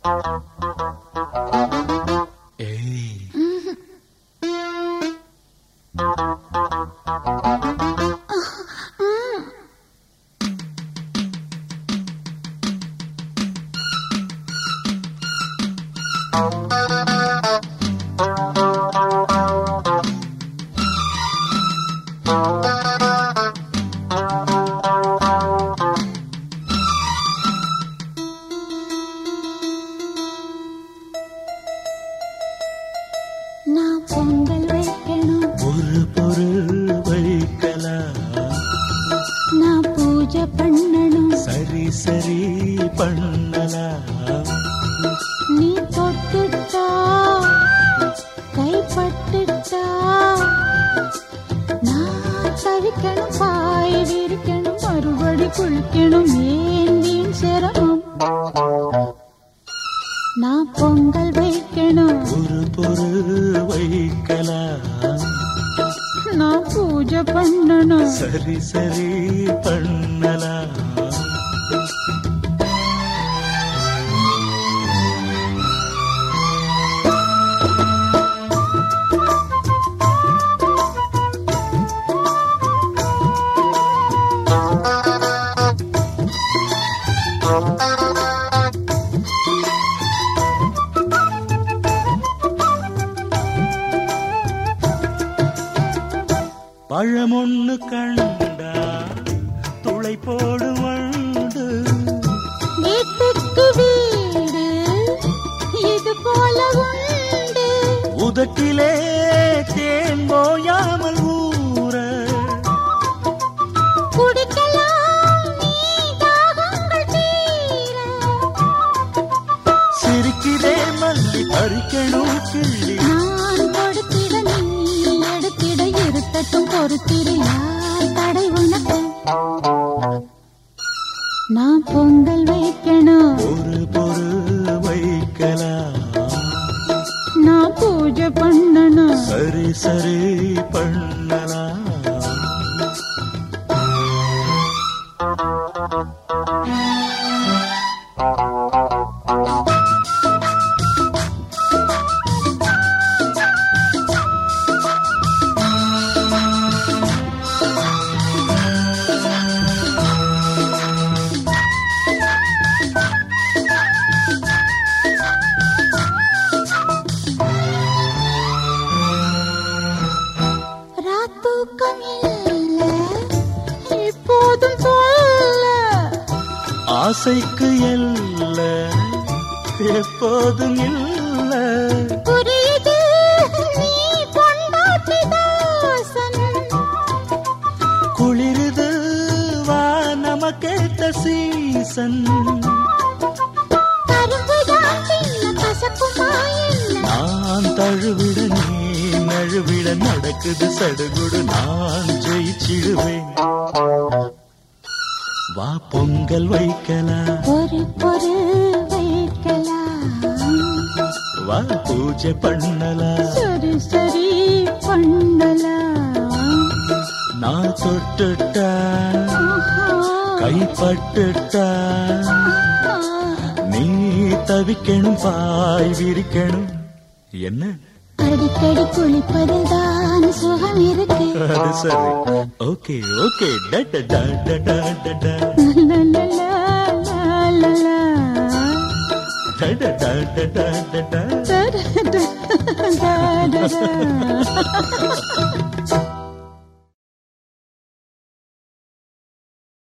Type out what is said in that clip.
நான் பொங்கல் வைக்கணும், ஒரு பொருள் வைக்கலாம், நான் பூஜை பண்ணணும், சரி சரி பண்ணலாம். நீ தொட்டுட்டா கைப்பட்டுட்டா நான் தவிக்கணும், பாய் விரிக்கணும், மறுபடி குளிக்கணும், ஏன் வீண் சிரமம். நான் பொங்கல் வைக்கணும், ஒரு பொருள் வைக்கலாம், நான் பூஜை பண்ணணும், சரி சரி பண்ணலாம். பழமொன்னு கண்டா துளை போடும் வண்டு, வீட்டுக்கு வீடு இது போல உண்டு, உதட்டிலே தேன் போயாமல் ஊற, குடிக்கலாம் நீ தாகங்கள் தீர, சிரிக்கிறே மல்லி பறிக்கணும் கிள்ளி, நான் கொடுத்திட நீ எடுத்திட இருத்தட்டும் பொறுத்திட யார் தடை உனக்கு. நான் பொங்கல் வைக்கணும், ஒரு பொருள் வைக்கலாம், நான் பூஜை பண்ணணும், சரி சரி பண்ணலாம். ராத்தூக்கம் இல்லை இப்போதும் சொல்ல, ஆசைக்கு எல்ல எப்போதும் இல்ல, புரியுது நீ பொண்டாட்டி தாசன், குளிருது வா நமக்கேத்த சீசன், கரும்புதான் தின்ன கசக்குமா என்ன, நான் தழுவிட நீ நழுவிட நடக்குது சடுகுடு, நான் ஜெயிச்சிடுவேன். வா பொங்கல் வைக்கலாம், ஒரு பொருள் வைக்கலாம், வா பூஜை பண்ணலாம், சரி சரி பண்ணலாம். நான் தொட்டுட்டா கைப்பட்டுட்டா நீ தவிக்கணும், பாய் விரிக்கணும். என்ன அடிக்கடி குளிப்பதில் தான் சுகம் இருக்கு. அது சரி. ஓகே ஓகே டட டட டட டட Da da da da da da da.